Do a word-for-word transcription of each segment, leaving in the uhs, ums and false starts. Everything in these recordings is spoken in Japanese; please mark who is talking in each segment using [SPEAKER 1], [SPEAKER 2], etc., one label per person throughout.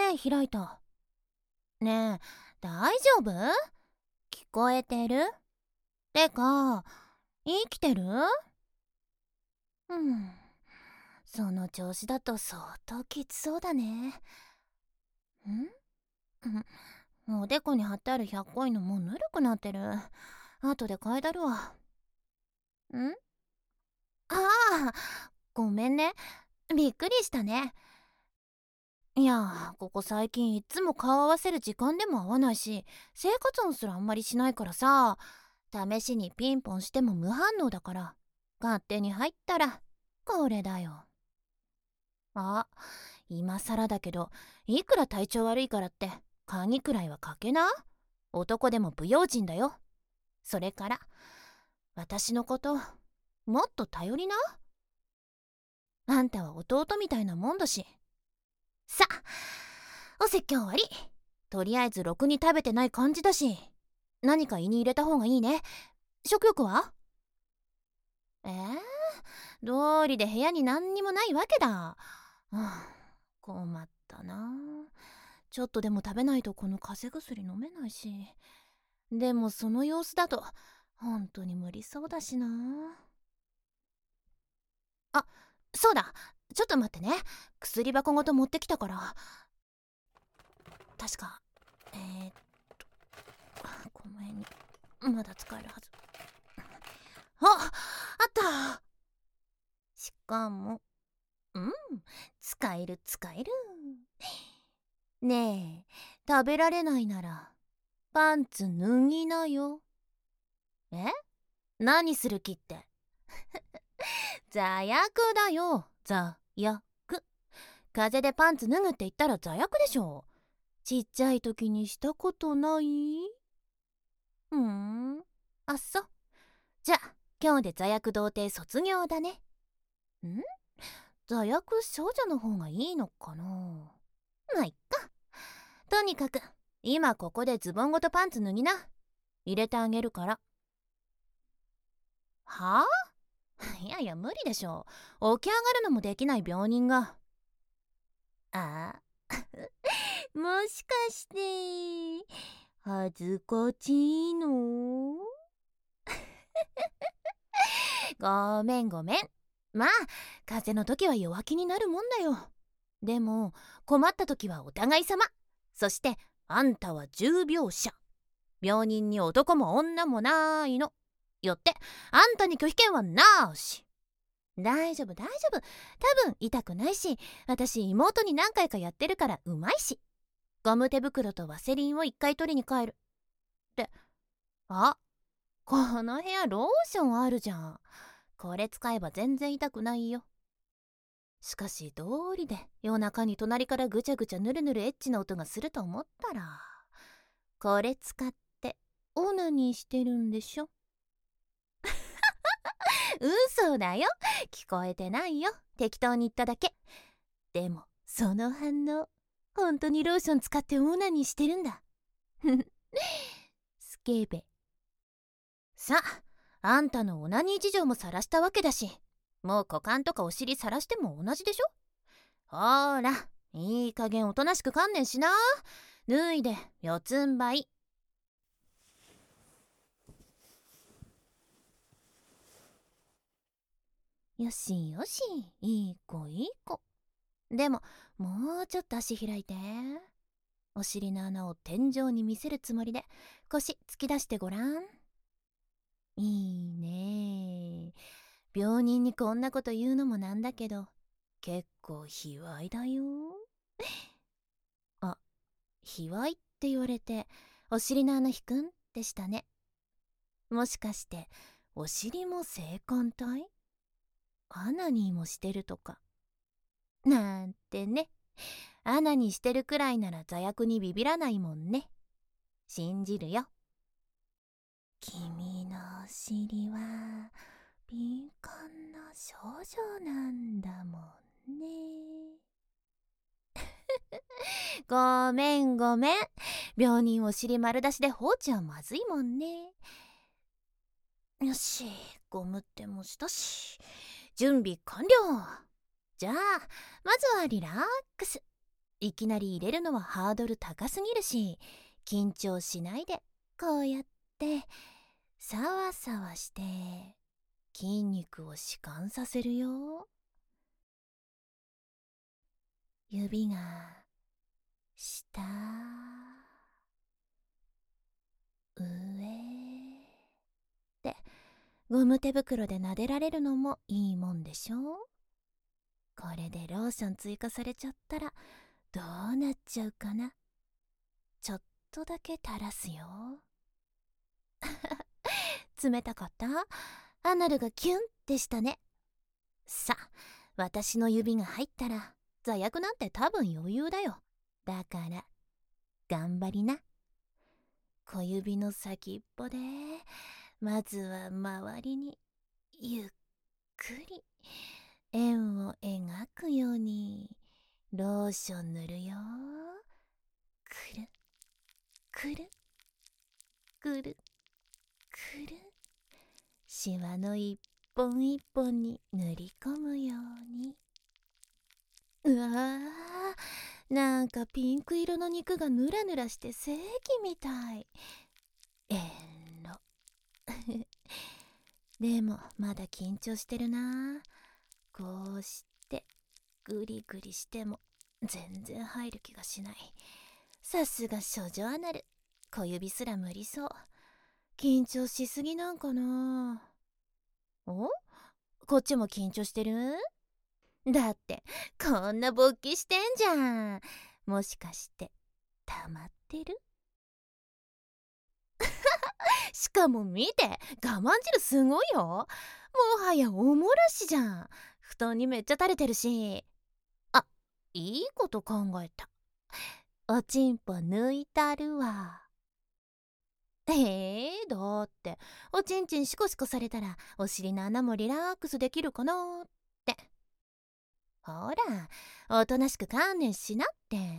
[SPEAKER 1] 目開いた。ねえ、大丈夫？聞こえてる？てか、生きてる？うん、その調子だと相当きつそうだね。ん？おでこに貼ってあるひゃっこいのもうぬるくなってる。後で替えだるわ。ん？ああ、ごめんね。びっくりしたね。いや、ここ最近いっつも顔合わせる時間でも合わないし、生活音すらあんまりしないからさ、試しにピンポンしても無反応だから、勝手に入ったらこれだよ。あ、今更だけど、いくら体調悪いからって鍵くらいはかけな。男でも不用心だよ。それから私のこともっと頼りな。あんたは弟みたいなもんだし。さあ、お説教終わり。とりあえずろくに食べてない感じだし、何か胃に入れた方がいいね。食欲は？えー、道理で部屋に何にもないわけだ。はあ、困ったな。ちょっとでも食べないとこの風邪薬飲めないし。でもその様子だと本当に無理そうだしな。あ、そうだ、ちょっと待ってね。薬箱ごと持ってきたから。確かえー、っとこの辺にまだ使えるはず。あ、あった。しかも、うん、使える使える。ねえ、食べられないならパンツ脱ぎなよ。え？何する気って？座薬だよ、座薬。風邪でパンツ脱ぐって言ったら座薬でしょ。ちっちゃい時にしたことない？うーん、あっそ。じゃあ今日で座薬童貞卒業だね。ん？座薬少女の方がいいのかな。まあいっか。とにかく今ここでズボンごとパンツ脱ぎな。入れてあげるから。はあ？いやいや無理でしょ。起き上がるのもできない病人が。ああもしかして恥ずかしいの？ごめんごめん。まあ風邪の時は弱気になるもんだよ。でも困った時はお互い様。そしてあんたは重病者。病人に男も女もないの。よってあんたに拒否権はなし。大丈夫大丈夫。多分痛くないし、私妹に何回かやってるからうまいし。ゴム手袋とワセリンを一回取りに帰る。って、あ、この部屋ローションあるじゃん。これ使えば全然痛くないよ。しかし道理で夜中に隣からぐちゃぐちゃぬるぬるエッチな音がすると思ったら、これ使ってオナニーしてるんでしょ。嘘だよ、聞こえてないよ。適当に言っただけ。でもその反応、本当にローション使ってオナニーしてるんだ。スケベ。さあ、あんたのオナニー事情も晒したわけだし、もう股間とかお尻晒しても同じでしょ。ほーら、いい加減おとなしく観念しな。脱いで四つん這い。よしよし、いい子いい子。でももうちょっと足開いて。お尻の穴を天井に見せるつもりで腰突き出してごらん。いいね。病人にこんなこと言うのもなんだけど、結構卑猥だよ。あ、卑猥って言われてお尻の穴引くんでしたね。もしかしてお尻も性感帯？アナニーもしてるとかなんてね。アナニーしてるくらいなら座薬にビビらないもんね。信じるよ。君のお尻は敏感な少女なんだもんね。ごめんごめん。病人お尻丸出しで放置はまずいもんね。よし、ゴム手もしたし、準備完了。じゃあまずはリラックス。 いきなり入れるのはハードル高すぎるし、緊張しないでこうやってさわさわして筋肉を弛緩させるよ。指が下、上ってゴム手袋で撫でられるのもいいもんでしょ。これでローション追加されちゃったらどうなっちゃうかな。ちょっとだけ垂らすよ。冷たかった？アナルがキュンってしたね。さ、私の指が入ったら座薬なんて多分余裕だよ。だから頑張りな。小指の先っぽでまずは周りにゆっくり円を描くようにローション塗るよ。くるくるくるくる、シワの一本一本に塗り込むように。うわー、なんかピンク色の肉がヌラヌラして正義みたい。遠慮。でもまだ緊張してるな。こうしてグリグリしても全然入る気がしない。さすが処女アナル、小指すら無理そう。緊張しすぎなんかな。お？こっちも緊張してる？だってこんな勃起してんじゃん。もしかして溜まってる？しかも見て、我慢汁すごいよ。もはやおもらしじゃん。布団にめっちゃ垂れてるし。あ、いいこと考えた。おちんぽ抜いたるわ。えー、だっておちんちんシコシコされたらお尻の穴もリラックスできるかなって。ほら、おとなしく観念しなって。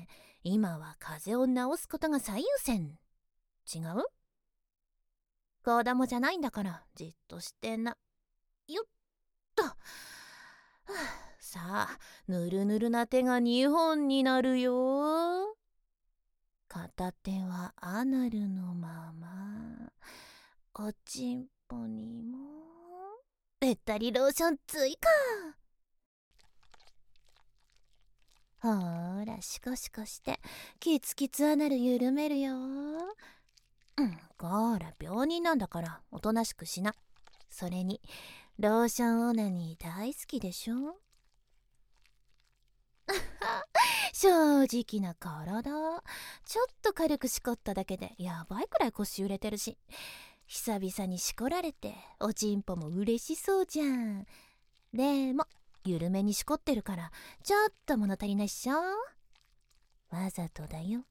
[SPEAKER 1] 今は風邪を治すことが最優先。違う？子供じゃないんだからじっとしてな。よっと。はあ、さあ、ぬるぬるな手がにほんになるよ。片手はアナルのまま、おちんぽにもべったりローション追加。ほーら、シコシコしてキツキツアナル緩めるよ。うん、こら病人なんだからおとなしくしな。それにローションオナニー大好きでしょ。正直な体、ちょっと軽くしこっただけでやばいくらい腰揺れてるし、久々にしこられておちんぽも嬉しそうじゃん。でも緩めにしこってるからちょっと物足りないっしょ。わざとだよ。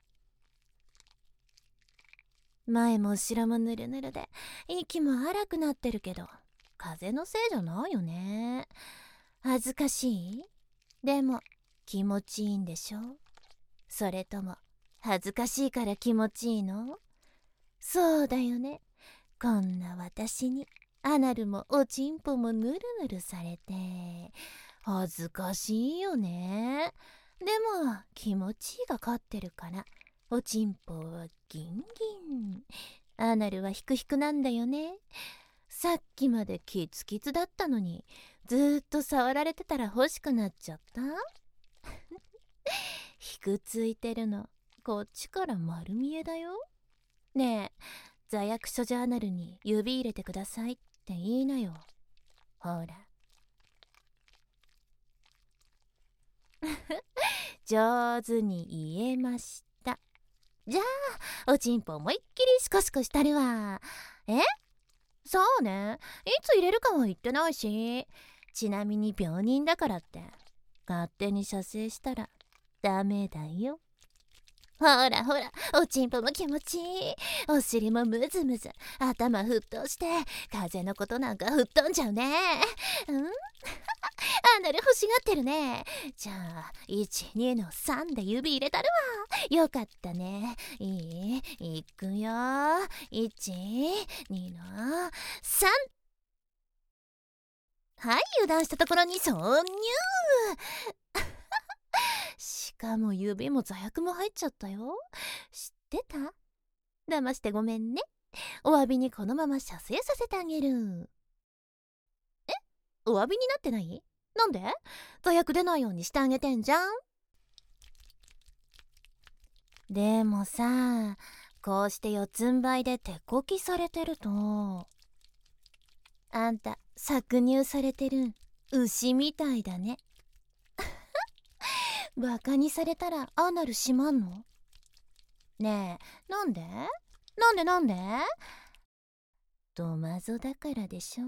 [SPEAKER 1] 前も後ろもぬるぬるで息も荒くなってるけど風邪のせいじゃないよね。恥ずかしい？でも気持ちいいんでしょ？それとも恥ずかしいから気持ちいいの？そうだよね。こんな私にアナルもおちんぽもぬるぬるされて恥ずかしいよね。でも気持ちいいが勝ってるからおちんぽはギンギン、アナルはヒクヒクなんだよね。さっきまでキツキツだったのにずーっと触られてたら欲しくなっちゃった。ひくついてるのこっちから丸見えだよ。ねえ、座薬処女アナルに指入れてくださいって言いなよ。ほら。上手に言えました。じゃあおちんぽ思いっきりシコシコしたるわ。え？そうね、いつ入れるかは言ってないし。ちなみに病人だからって勝手に射精したらダメだよ。ほらほら、おちんぽも気持ちいい。お尻もムズムズ、頭沸騰して風のことなんか吹っ飛んじゃうね。うんアナル欲しがってるね。じゃあいち、にのさんで指入れたるわ。よかったね。いい？いくよ。いち、にのさん。はい、油断したところに挿入。 しかも指も座薬も入っちゃったよ。知ってた？騙してごめんね。お詫びにこのまま射精させてあげる。え？お詫びになってない？なんで？座薬出ないようにしてあげてんじゃん。でもさ、こうして四つん這いで手こきされてると、あんた搾乳されてる牛みたいだね。バカにされたらアナル閉まんの？ねえ、なんで？なんでなんで？ドマゾだからでしょ。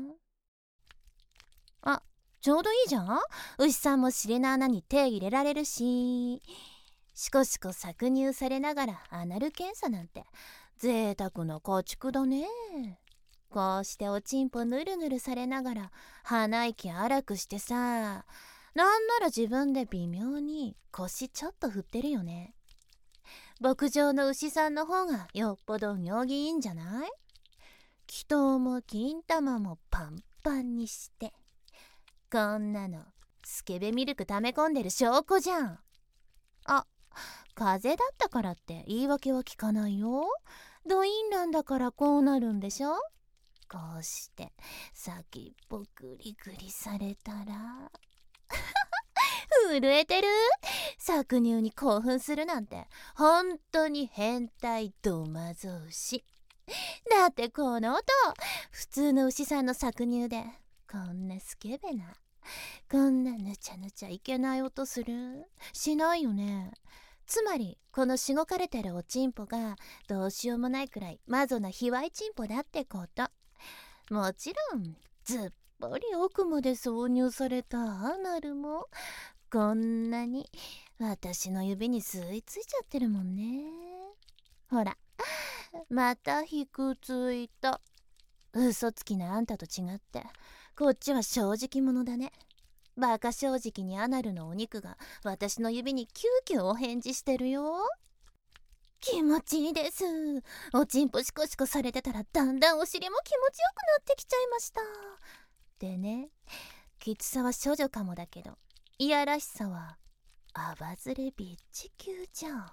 [SPEAKER 1] あ、ちょうどいいじゃん。牛さんも尻の穴に手入れられるし、シコシコ搾乳されながらアナル検査なんて贅沢な家畜だね。こうしておちんぽぬるぬるされながら鼻息荒くしてさ、なんなら自分で微妙に腰ちょっと振ってるよね。牧場の牛さんの方がよっぽど行儀いいんじゃない？気筒も金玉もパンパンにして、こんなのスケベミルク溜め込んでる証拠じゃん。あ、風邪だったからって言い訳は聞かないよ。ドインランだからこうなるんでしょ。こうして先っぽグリグリされたら震えてる？搾乳に興奮するなんて本当に変態ドマゾ牛。だってこの音、普通の牛さんの搾乳でこんなスケベな、こんなぬちゃぬちゃいけない音する？しないよね。つまりこのしごかれてるおちんぽがどうしようもないくらいマゾな卑猥ちんぽだってこと。もちろんずっぽり奥まで挿入されたアナルもこんなに私の指に吸い付いちゃってるもんね。ほら、またひくついた。嘘つきなあんたと違ってこっちは正直者だね。バカ正直にアナルのお肉が私の指にキューキューお返事してるよ。気持ちいいです。おちんぽシコシコされてたらだんだんお尻も気持ちよくなってきちゃいました。でね、きつさは処女かもだけど、いやらしさはアバズレビッチ級じゃん。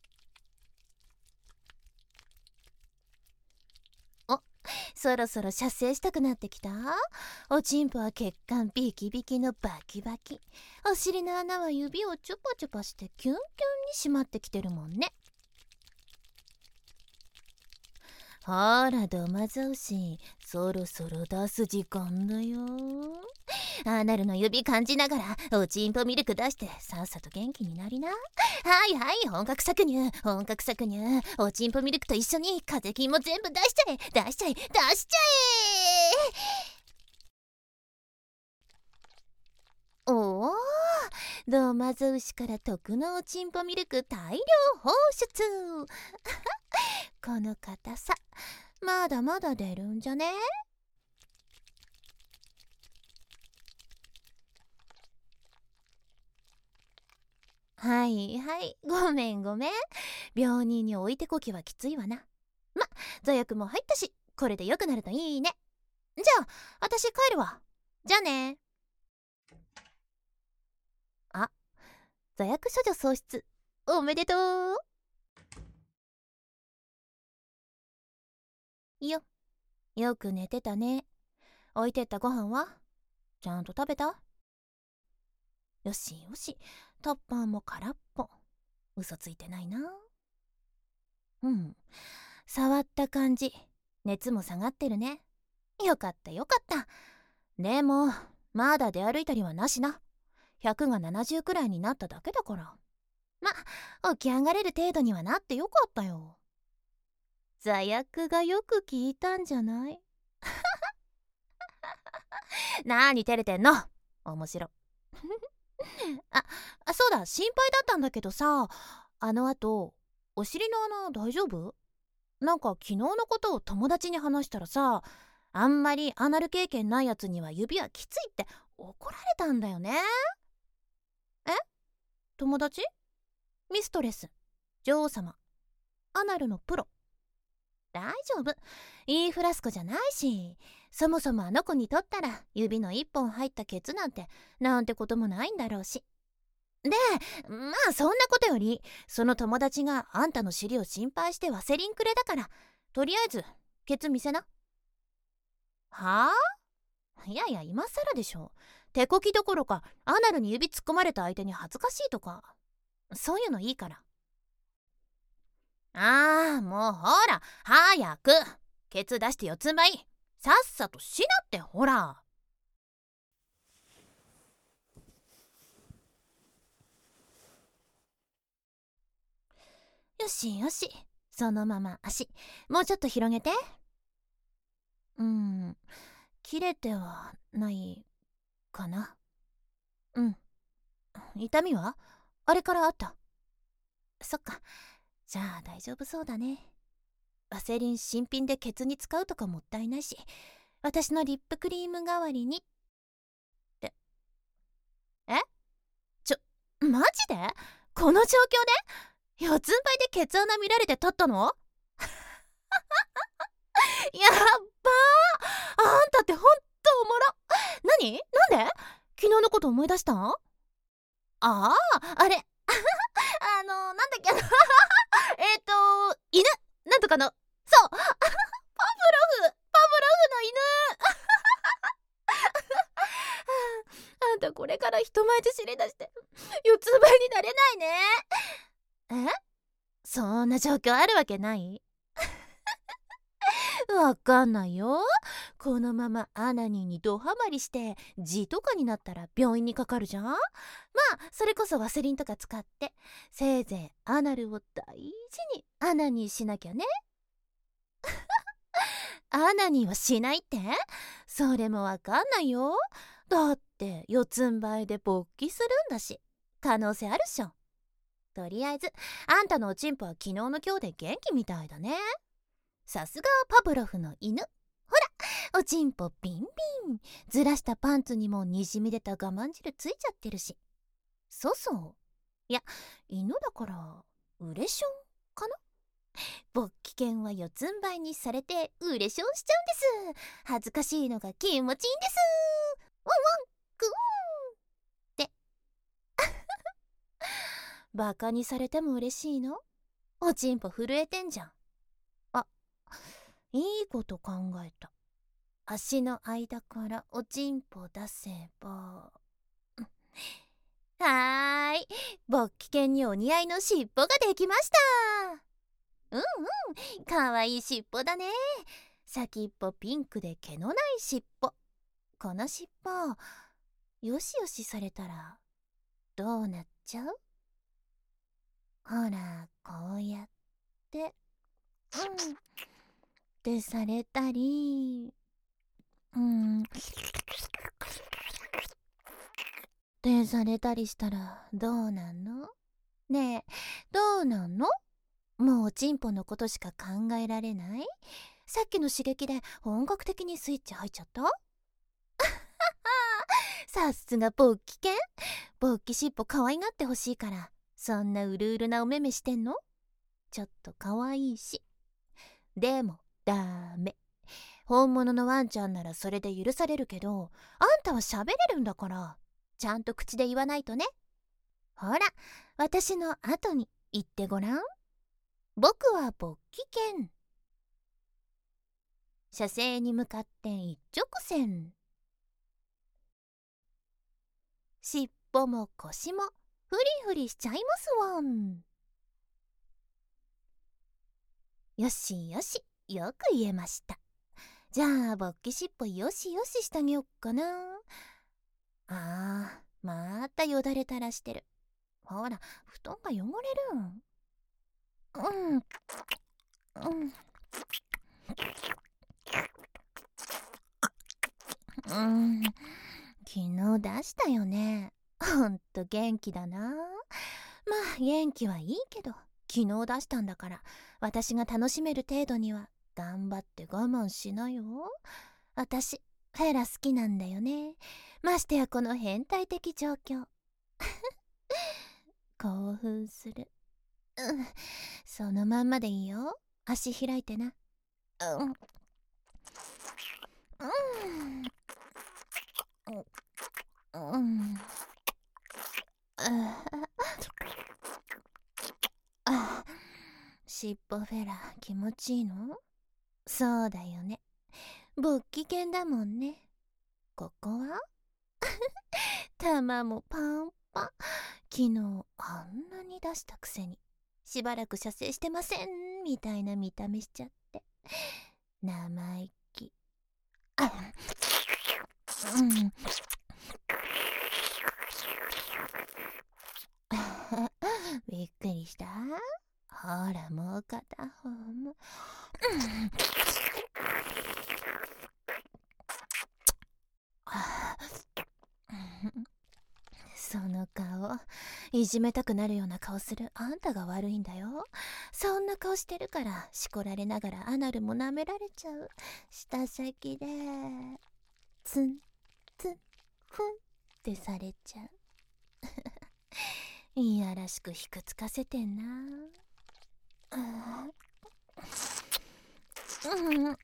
[SPEAKER 1] お、そろそろ射精したくなってきた？おちんぽは血管ビキビキのバキバキ、お尻の穴は指をチュパチュパしてキュンキュンに締まってきてるもんね。ほらドマゾウシ、そろそろ出す時間だよ。アナルの指感じながらおちんぽミルク出してさっさと元気になりな。はいはい、本格搾乳本格搾乳、おちんぽミルクと一緒に風菌も全部出しちゃえ出しちゃえ出しちゃえ。おお、ドマゾウシから特のおちんぽミルク大量放出。この硬さまだまだ出るんじゃね？はいはい、ごめんごめん。病人に置いてこきはきついわな。ま、座薬も入ったしこれで良くなるといいね。じゃあ私帰るわ。じゃあね。あ、座薬処女喪失おめでとう。よよく寝てたね。置いてったご飯はちゃんと食べた？よしよし、タッパーも空っぽ。嘘ついてないな。うん、触った感じ熱も下がってるね。よかったよかった。でもまだ出歩いたりはなしな。ひゃくがななじゅうくらいになっただけだから。ま、起き上がれる程度にはなってよかったよ。座薬がよく効いたんじゃない？なーに照れてんの？面白あ、あ、そうだ、心配だったんだけどさ、あのあとお尻の穴大丈夫？なんか昨日のことを友達に話したらさ、あんまりアナル経験ないやつには指はきついって怒られたんだよね。え？友達？ミストレス、女王様、アナルのプロ。大丈夫、いいフラスコじゃないし、そもそもあの子にとったら指の一本入ったケツなんてなんてこともないんだろうし。 で、まあそんなことより、その友達があんたの尻を心配してワセリンくれだから、とりあえずケツ見せな。はあ？いやいや、今更でしょ。手こきどころかアナルに指突っ込まれた相手に恥ずかしいとか、そういうのいいから。ああ、もうほら早くケツ出して四つん這い、さっさとしなって。ほら。よしよし、そのまま足もうちょっと広げて。うーん、切れてはないかな。うん。痛みはあれからあった？そっか、じゃあ大丈夫そうだね。ワセリン新品でケツに使うとかもったいないし、私のリップクリーム代わりにって。え、ちょ、マジで？この状況で四つん這いでケツ穴見られて立ったの？やっばー、あんたってほんとおもろ。何？なんで昨日のこと思い出したん？ああ、あれあのなんだっけなえっと犬なんとかの、そうパブロフパブロフの犬あんたこれから人前で知り出して四つん這いになれないね。え、そんな状況あるわけない？わかんないよ。このままアナニーにドハマりして痔とかになったら病院にかかるじゃん。まあそれこそワセリンとか使ってせいぜいアナルを大事にアナニーしなきゃね。アナニーはしないって？それもわかんないよ。だって四つん這いで勃起するんだし、可能性あるっしょ。とりあえずあんたのおちんぽは昨日の今日で元気みたいだね。さすがパブロフの犬。ほらおちんぽビンビン、ずらしたパンツにもにじみ出た我慢汁ついちゃってるし。そうそう、いや犬だからウレションかな。勃起犬は四つん這いにされてウレションしちゃうんです。恥ずかしいのが気持ちいいんです。ワンワングーンってバカにされても嬉しいの？おちんぽ震えてんじゃん。あ、いいこと考えた。足の間からおちんぽ出せばはーい、勃起犬にお似合いの尻尾ができました。うんうん、かわいい尻尾だね。先っぽピンクで毛のない尻尾。この尻尾よしよしされたらどうなっちゃう？ほらこうやってうんってされたり、うんってされたりしたらどうなんの？ねえ、どうなんの？もうおちんぽのことしか考えられない？さっきの刺激で本格的にスイッチ入っちゃった？さすが勃起犬。勃起尻尾可愛がってほしいからそんなうるうるなお目目してんの？ちょっと可愛いし。でもダメ。本物のワンちゃんならそれで許されるけど、あんたは喋れるんだからちゃんと口で言わないとね。ほら私の後に言ってごらん。僕は勃起犬。射精に向かって一直線。尻尾も腰もフリフリしちゃいますわん。よしよし、よく言えました。じゃあ勃起尻尾よしよししてあげよっかな。あー、またよだれ垂らしてる。ほら布団が汚れるん。うんうんうん、昨日出したよね。ほんと元気だな。まあ元気はいいけど昨日出したんだから私が楽しめる程度には頑張って我慢しなよ。私フェラ好きなんだよね。ましてやこの変態的状況興奮する。うん、そのまんまでいいよ。足開いてな。うんうんうん、うん、 尻尾フェラ気持ちいいの？そうだよね。勃起犬だもんね。ここは玉もパンパン。昨日あんなに出したくせにしばらく射精してませんみたいな見た目しちゃって生意気。あうんびっくりした？ほらもう片方もその顔、いじめたくなるような顔するあんたが悪いんだよ。そんな顔してるからしこられながらアナルも舐められちゃう。舌先でツンツンフンってされちゃう。いやらしくひくつかせてんな。うんうん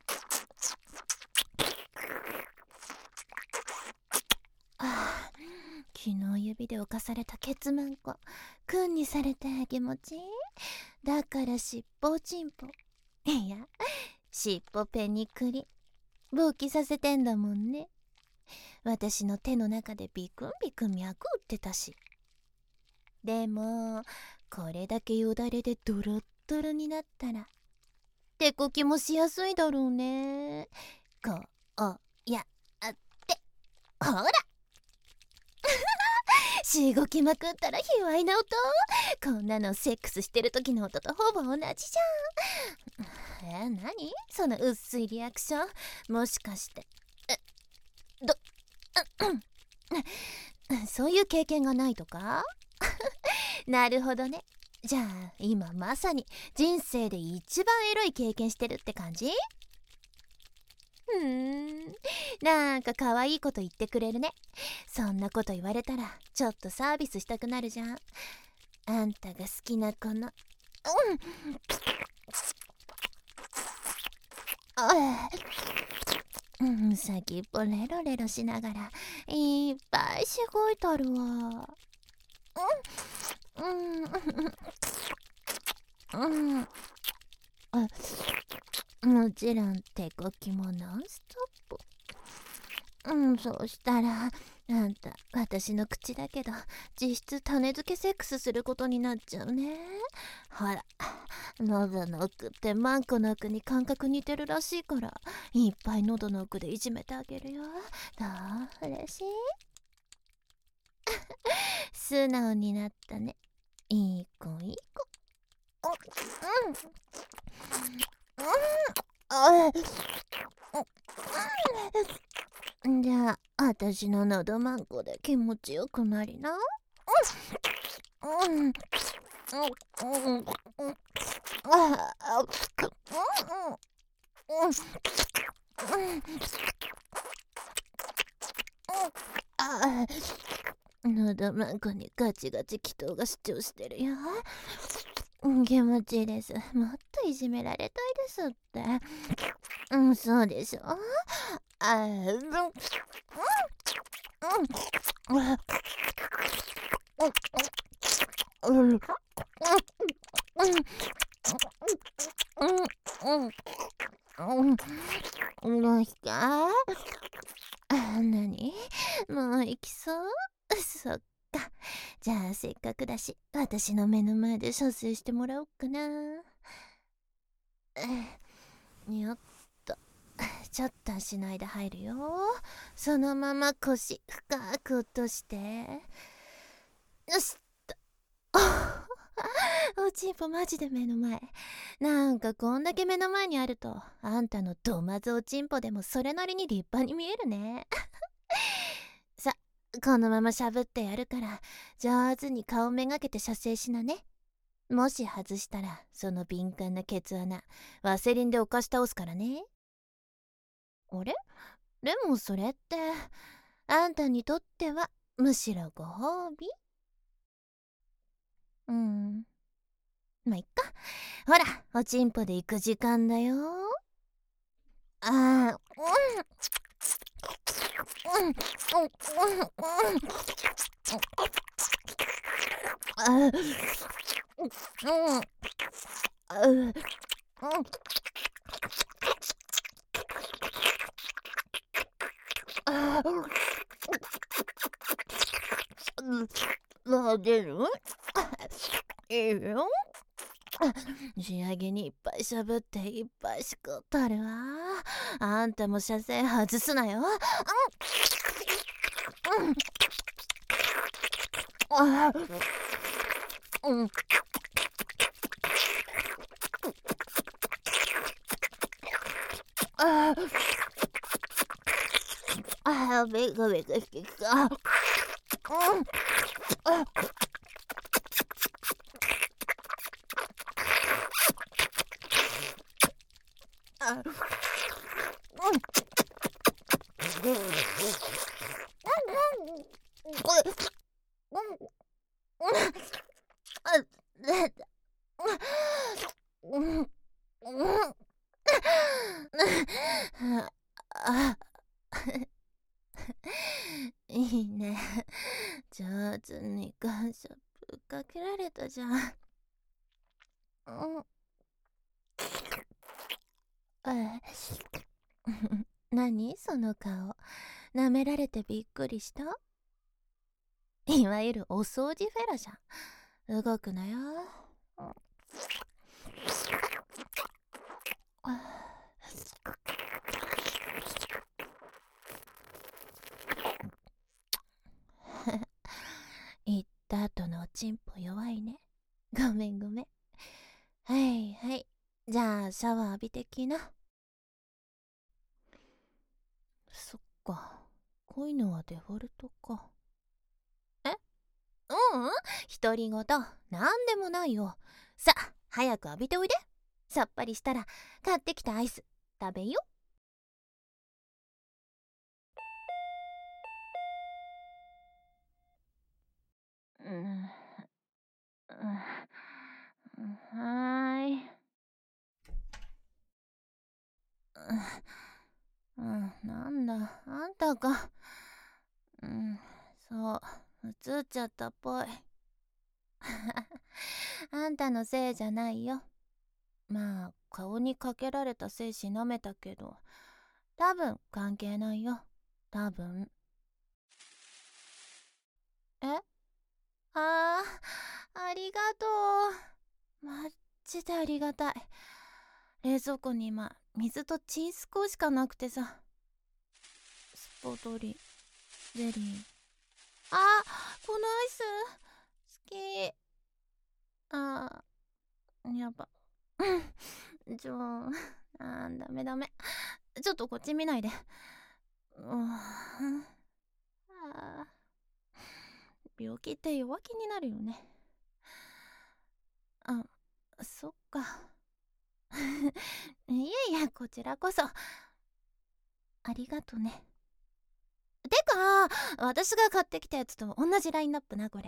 [SPEAKER 1] あ昨日指で侵されたケツマンコくんにされて気持ちいい。だから尻尾チンポいや尻尾ペニクリ勃起させてんだもんね。私の手の中でビクンビクン脈打ってたし。でもこれだけよだれでドロッドロになったら手こきもしやすいだろうね。こうやってほらしごきまくったら卑猥な音。こんなのセックスしてる時の音とほぼ同じじゃん。え、何その薄いリアクション。もしかしてえどそういう経験がないとかなるほどね。じゃあ今まさに人生で一番エロい経験してるって感じ？うーんなんか可愛いこと言ってくれるね。そんなこと言われたらちょっとサービスしたくなるじゃん。あんたが好きなこのうんあうん先っぽレロレロしながらいっぱいしごいたるわ。うんうんうんあもちろん手こきもノンストップ。うんそうしたらあんた私の口だけど実質種付けセックスすることになっちゃうね。ほら喉の奥ってマンコの奥に感覚似てるらしいからいっぱい喉の奥でいじめてあげるよ。どう嬉しい素直になったね。いい子いい子。うんうんじゃあ私の喉マンコで気持ちよくなりな。うんうんうん喉マンコにガチガチ気筒が主張してるよ。気持ちいいです。もっといじめられたいですって。うんそうでしょ。あうんうんうんうんうんどうしたあなにもう行きそうそっか。じゃあせっかくだし私の目の前で射精してもらおうかな。よっとちょっと足の間入るよ。そのまま腰深く落としてよしっとおちんぽマジで目の前。なんかこんだけ目の前にあるとあんたのどまずおちんぽでもそれなりに立派に見えるねさこのまましゃぶってやるから上手に顔めがけて射精しなね。もし外したらその敏感なケツ穴ワセリンで犯し倒すからね。あれでもそれってあんたにとってはむしろご褒美。うんまあいっか。ほらおちんぽで行く時間だよ。あーうんうんうんうんあうんう、うん、あもう出るいいよ。仕上げにいっぱいしゃぶっていっぱいしくったるわ。あんたも車線外すなよ。うん、あうん、ああ、ベクベクしてきた。うん、ああ、うん、これ、うん、うん、あ、ね、うん、うん、あ、いいね。上手に感謝ぶっかけられたじゃん。うん、え何その顔。舐められてびっくりした？いわゆるお掃除フェラじゃん。動くなよ。言った後のおちんぽ弱いね。ごめんごめん。はいはい。じゃあシャワー浴びてきな。そっか。こういうのはデフォルトか。え、ううん。独り言なんでもないよ。さあ早く浴びておいで。さっぱりしたら買ってきたアイス食べよ。うん、うん、はーい。うん、なんだあんたか。うん、そう映っちゃったっぽい。あんたのせいじゃないよ。まあ顔にかけられた精子舐めたけど多分関係ないよ。多分。え、あー、ありがとう。マジでありがたい。冷蔵庫に今水とチンスコーしかなくてさ。スポドリゼリー、あー、このアイス好き。あー、やば。ちょあー、ダメダメ。ちょっとこっち見ないで。うーん、あー、病気って弱気になるよね。あ、そっか。いえいえ、こちらこそありがとね。てか私が買ってきたやつと同じラインナップな、これ。ん、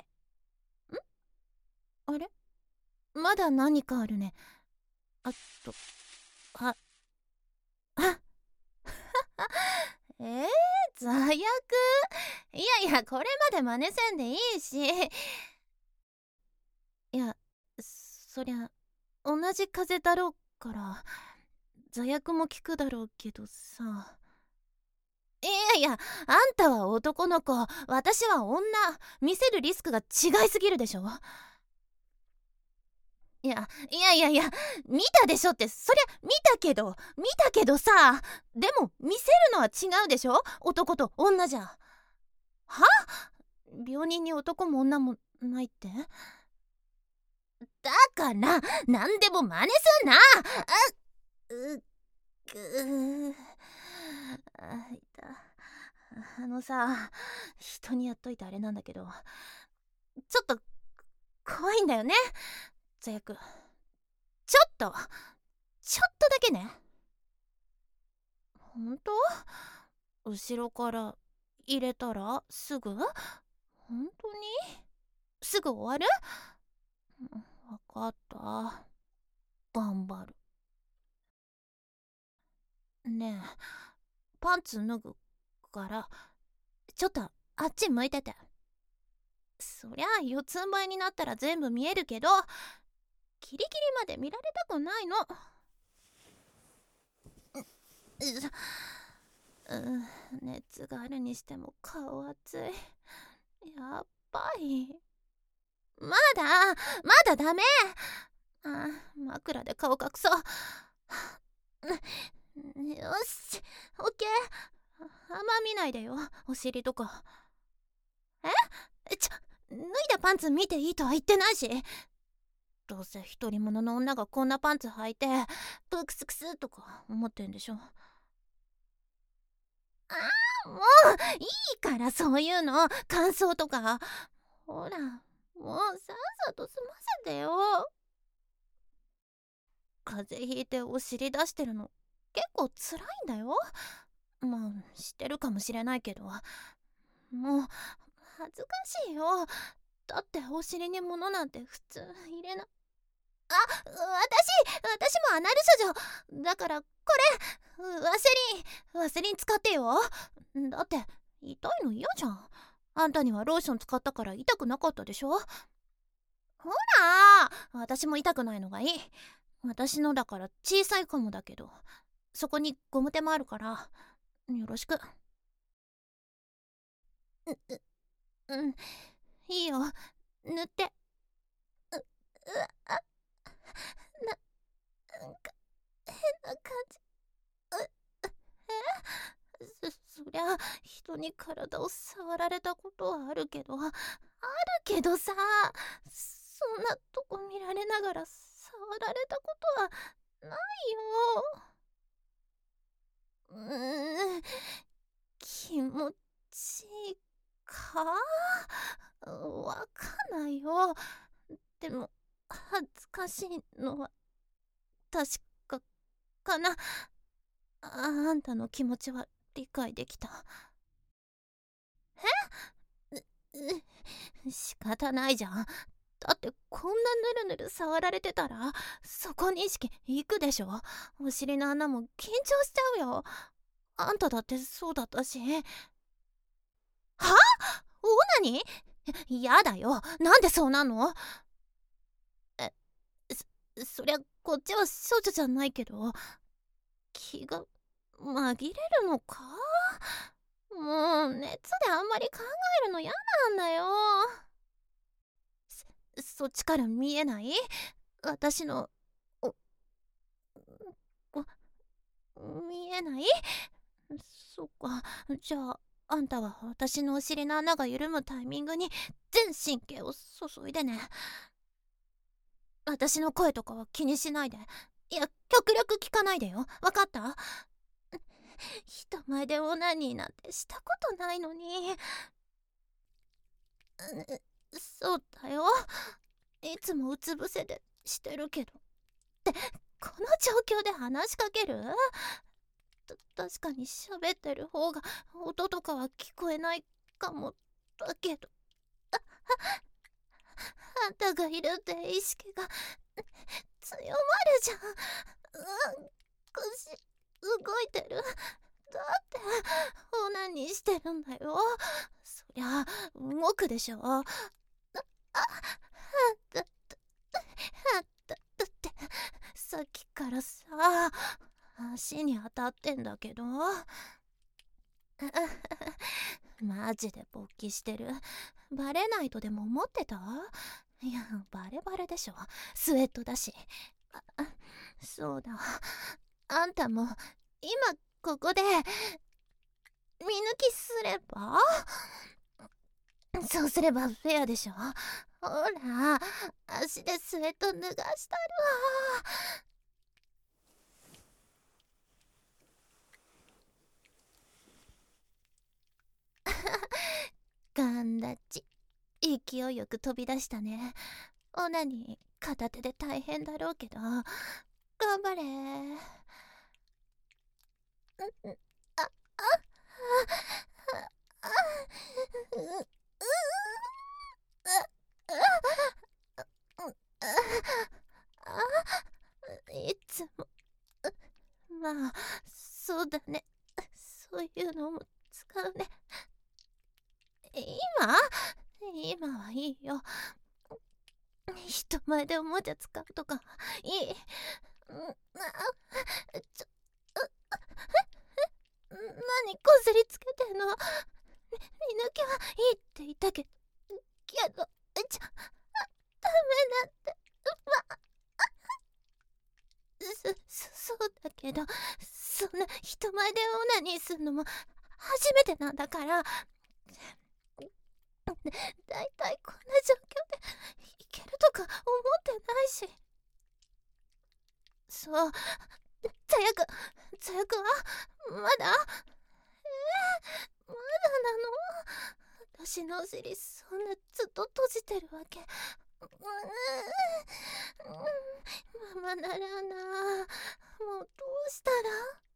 [SPEAKER 1] あれ、まだ何かあるね。あと、あ、あえー、罪悪。いやいや、これまで真似せんでいいし。いや、そりゃ同じ風だろうから罪悪も効くだろうけどさ。いやいや、あんたは男の子、私は女。見せるリスクが違いすぎるでしょ。いやいやいやいや、見たでしょって。そりゃ見たけど見たけどさ。でも見せるのは違うでしょ、男と女じゃ。は、病人に男も女もないって。だから何でも真似すんな。あうっくー、あいた。あのさ、人にやっといてあれなんだけど、ちょっと怖いんだよね、罪悪。ちょっとちょっとだけね。ほんと？後ろから入れたらすぐ？ほんとにすぐ終わる？わかった、頑張る。ねえ、パンツ脱ぐからちょっとあっち向いてて。そりゃ四つん這いになったら全部見えるけどギリギリまで見られたくないの。ううん熱があるにしても顔熱い。やっばい。まだまだダメ。あ枕で顔隠そう。よしオッケー。あんま見ないでよ、お尻とか。えちょ脱いだパンツ見ていいとは言ってないし。どうせ独り者の女がこんなパンツ履いてブクスクスとか思ってんでしょ。あーもういいからそういうの感想とか。ほらもうさっさと済ませてよ。風邪ひいてお尻出してるの結構辛いんだよ。まあ知ってるかもしれないけど、もう恥ずかしいよ。だってお尻に物なんて普通入れな。あ、私私もアナル処女だから、これワセリンワセリン使ってよ。だって痛いの嫌じゃん。あんたにはローション使ったから痛くなかったでしょ。ほら私も痛くないのがいい。私のだから小さいかもだけど、そこにゴム手もあるからよろしく。うううんいいよ塗って。ううあななんか変な感じ。うえそそりゃ人に体を触られたことはあるけどあるけどさ、そんなとこ見られながら触られたことはないよ。うーん気持ちいいかわかんないよ。でも恥ずかしいのは確かかな。ああんたの気持ちは理解できた。えう仕方ないじゃん。だってこんなぬるぬる触られてたらそこに意識いくでしょ。お尻の穴も緊張しちゃうよ。あんただってそうだったし。はオナニーやだよ、なんでそうなの。えそそりゃこっちは少女じゃないけど気が紛れるのか。もう熱であんまり考えるの嫌なんだよ。そそっちから見えない私のおお見えない。そっか、じゃああんたは私のお尻の穴が緩むタイミングに全神経を注いでね。私の声とかは気にしないで。いや極力聞かないでよ、わかった。人前でオナニーなんてしたことないのに。うそうだよ、いつもうつ伏せでしてるけど。ってこの状況で話しかける。た確かに喋ってる方が音とかは聞こえないかもだけど、ああんたがいるって意識が強まるじゃん。うん腰動いてる。だってオナニーしてるんだよ。そりゃ動くでしょ。あああだだあだだってさっきからさ足に当たってんだけど。マジで勃起してる。バレないとでも思ってた。いやバレバレでしょ、スウェットだし。あそうだ、あんたも今ここで見抜きすれば。そうすればフェアでしょ。ほら足でスウェット脱がしたるわ。ガンダッチ勢いよく飛び出したね。オナニー片手で大変だろうけど頑張れ。んあああういつもまあそうだね、そういうのも使うね。今今はいいよ。一人前でおもちゃ使うとかいい。うん、あちょ何こすりつけてんの。見抜きはいいって言ったけどけどちょダメだって。そそそうだけど、そんな人前でオナニーすんのも初めてなんだから。だいたいこんな状況でいけるとか思ってないし。そう、ザヤくんザヤくんはまだ、えー、まだなの。私のお尻そんなずっと閉じてるわけ。うん、ママならな、もうどうしたら。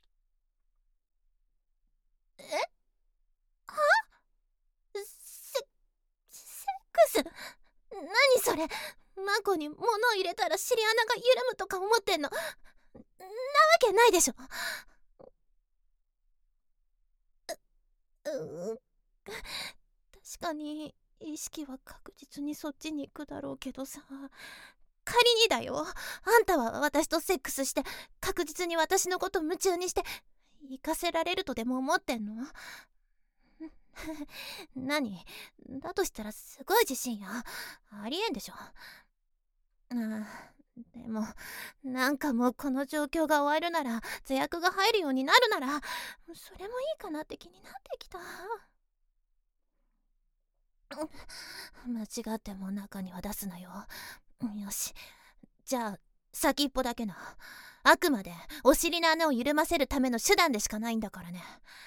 [SPEAKER 1] えはセ、セックス。何それ。マコに物を入れたら尻穴が緩むとか思ってんの。なわけないでしょ。う、うん、確かに意識は確実にそっちに行くだろうけどさ。仮にだよ、あんたは私とセックスして確実に私のこと夢中にして行かせられるとでも思ってんの？何だとしたらすごい自信や。ありえんでしょ。あでもなんかもうこの状況が終わるなら、座薬が入るようになるならそれもいいかなって気になってきた。間違っても中には出すなよ。よし、じゃあ先一歩だけな。あくまでお尻の穴を緩ませるための手段でしかないんだからね。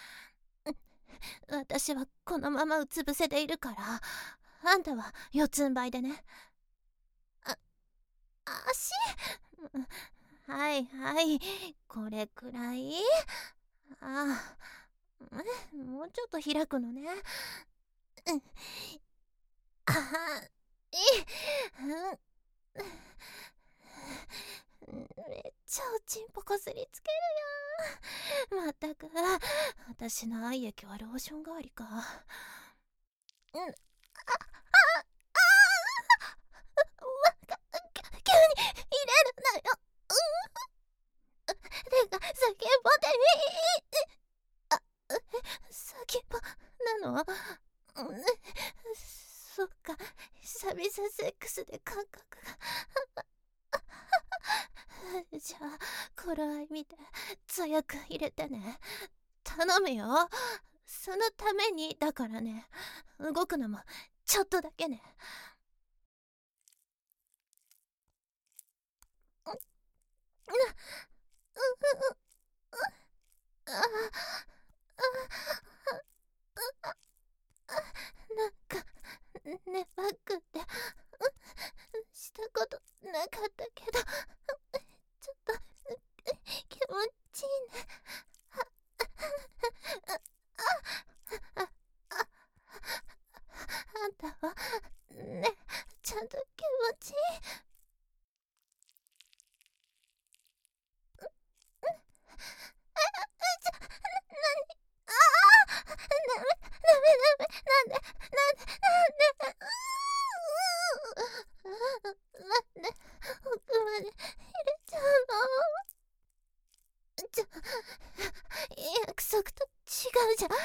[SPEAKER 1] 私はこのままうつ伏せでいるから、あんたは四つん這いでね。あ、足。はいはい、これくらい。ああ、もうちょっと開くのね。あいめっちゃおちんぽこすりつけるやん。まったく私の愛液はローション代わりか。うん、ああああ急に入れるなよ。うん、てか先っぽでいい。あ先っぽなの。そっか、久々セックスで感覚がじゃあ頃合い見て強く入れてね。頼むよ。そのためにだからね。動くのもちょっとだけね。なんかねばくってしたことなかったけど、ちょっと気持ちいいね。あんたはね、ちゃんと気持ちいい。約束と違うじゃん。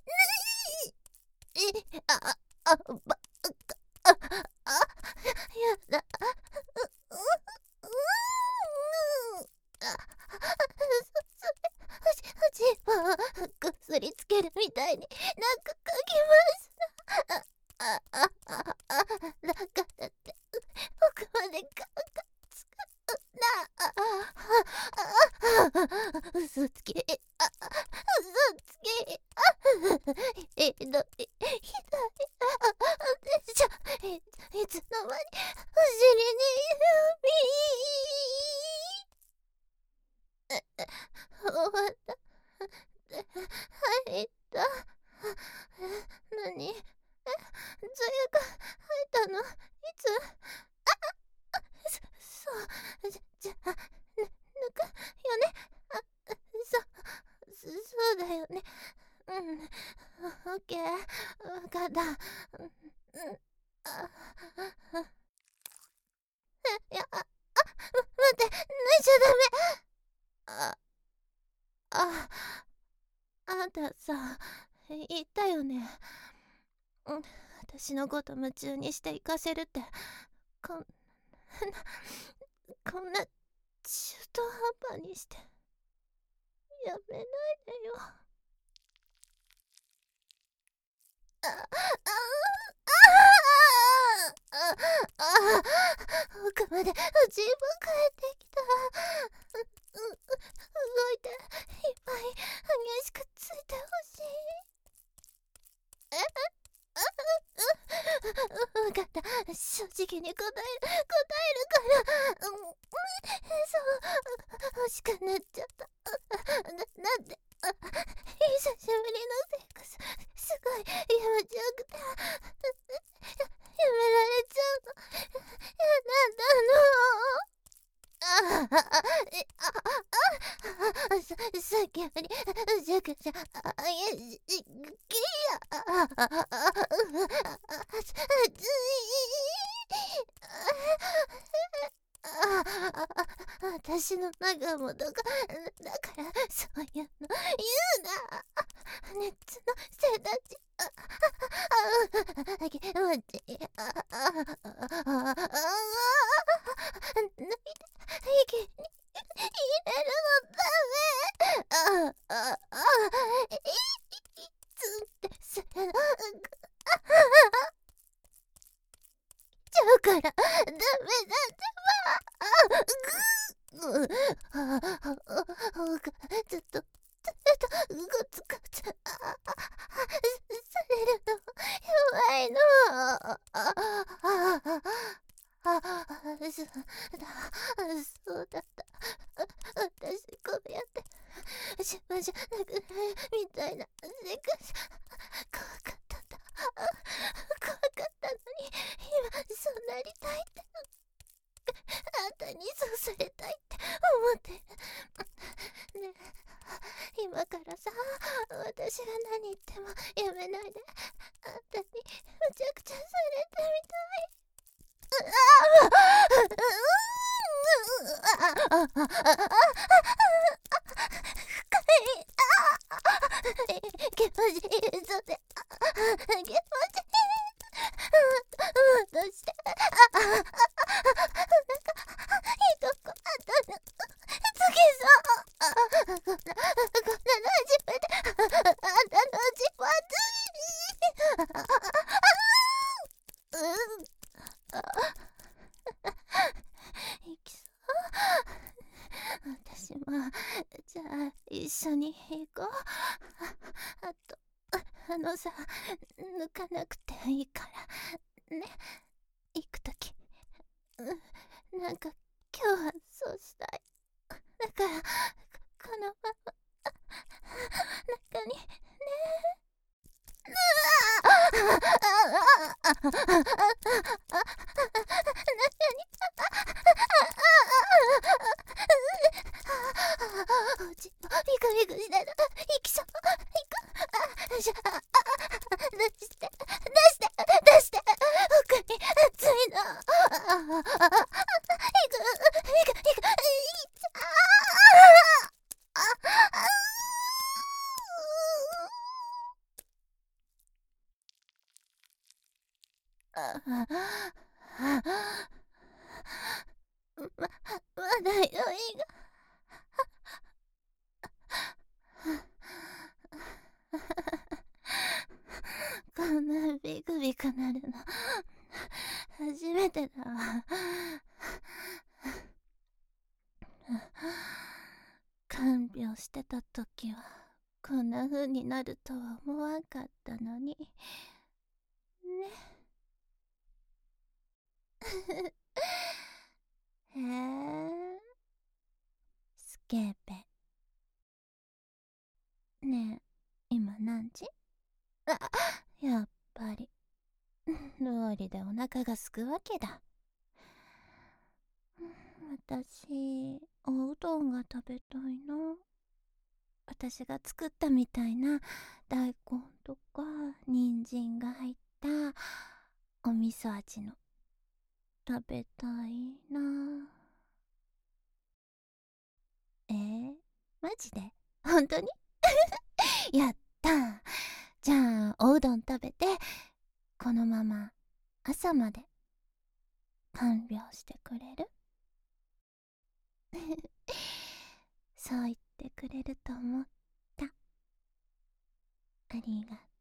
[SPEAKER 1] ああばああやだ。おじはこすりつけるみたいになんかかきました。ああああだからって奥までかかつくな。ああああ嘘つき。あ嘘つき。ひどいひどい。じゃいいつの間にお尻に指終わった。入った。何？え、罪悪入ったの？いつ？あそそうじゃじゃあぬ抜くよね。あそそそうだよね。うんオッケーわかった。うんあいや、あ、あ、待って、抜いちゃダメ。あ、あ、あんたさ、言ったよね。うん、私のこと夢中にして行かせるって。こんな、こんな中途半端にしてやめないでよ。あ、あ、あ、あ、あ、あ、奥まで自分帰ってきた。う、う、動いて、いっぱい激しくついてほしい。え、わかった。正直に答える、答えるから。うん、そう、欲しくなっちゃった。な、なんで、あ、久しぶりのセックス、すごい気持ちよくて、や、やめられちゃうの。やだったの。ああ、あ、え、あ、あ、あ、さ、さっきより、うじゃくじゃ、あ、いや、い、い、いや、あ、あ、あ、あ、あ、あ、熱い。ああ、私の中もどか、だからそういうの言うな。熱のせいだち。ああ、あ、気持ちいい。ああ、ああ、ああ、抜いて息に入れるのダメ。ああ、ああ、いつってするの。ちゃうからダメだってば。あ、ぐー、ああ、あ、ずっとずっとごつごつ、ああ、されるの弱いの。ああ、ああ、ああ、そうだ、そうだった。私こうやって自分じゃなくなるみたいなセクシ怖かったんだ。怖かったのに今そうなりたいって、あんたにそうされたいって思ってる。ねえ、今からさ、私が何言ってもやめないで。あんたにむちゃくちゃされてみたい。ああ、ああ、ああ、あ深い。気持ちいいぞで、気持ちいい。どうして、ああ、お腹、いいとこあったの。次さ、あ、こんな、こんなの初めて、あんたの自分熱い。うん、いきそう。私も、じゃあ、一緒に行こう。あ、あと、あのさ、抜かなくていいからね、行くとき。うん、なんか今日はそうしたい。だからこのまま中にね。おちビクビクしてる。行きそう。行く。あ、じゃあ、出して、出して、出して。奥に熱いの。行く、行く、行く、行く。ああ、ま、まだ酔いが。こんなビクビクなるの初めてだわ。看病してた時はこんな風になるとは思わんかったのにね。へえ、スケーペ。ねえ、今何時？あ、やっぱり料理でお腹がすくわけだ。私、おうどんが食べたいな。私が作ったみたいな大根とか人参が入ったお味噌味の。 食べたいな。えー、マジで本当に？やったー。じゃあおうどん食べて、このまま朝まで看病してくれる？そう言ってくれると思った。ありがとう。